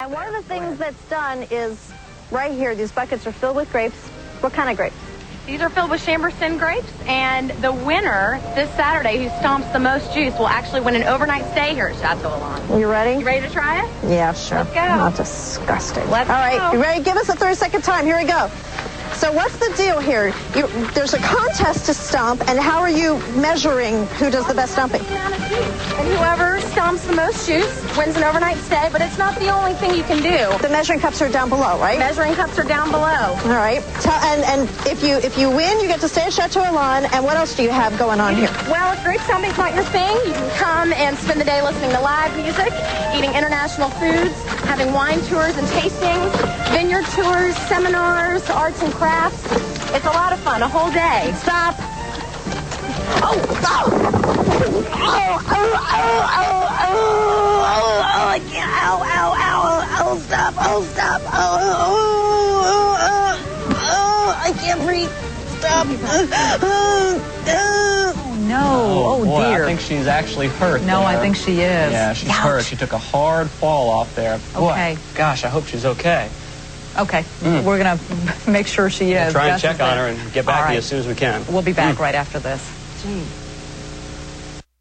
And one of the things that's done is right here, these buckets are filled with grapes. What kind of grapes? These are filled with Chambourcin grapes, and the winner this Saturday who stomps the most juice will actually win an overnight stay here at Chateau Elan. You ready? You ready to try it? Yeah, sure. Let's go. Not disgusting. Let's All right, go. You ready? Give us a 30-second time. Here we go. So what's the deal here? There's a contest to stomp, and how are you measuring who does the best stomping? And whoever stomps the most juice wins an overnight stay, but it's not the only thing you can do. The measuring cups are down below, right? Measuring cups are down below. All right. And if you win, you get to stay at Chateau Elan. And what else do you have going on here? Well, if grape stomping's not your thing, you can come and spend the day listening to live music, eating international foods, having wine tours and tastings, vineyard tours, seminars, arts and crafts. It's a lot of fun, a whole day. Stop. Oh, stop. I can't. Ow, stop. I can't breathe. Stop. No. Oh, boy, dear. I think she's actually hurt. No, there. I think she is. Yeah, she's Ouch. hurt. She took a hard fall off there. Boy, Okay. gosh, I hope she's okay. Okay. We're going to make sure she is. We'll try and Gus check is on there. her and get back All to you right. as soon as we can. We'll be back right after this. Gee.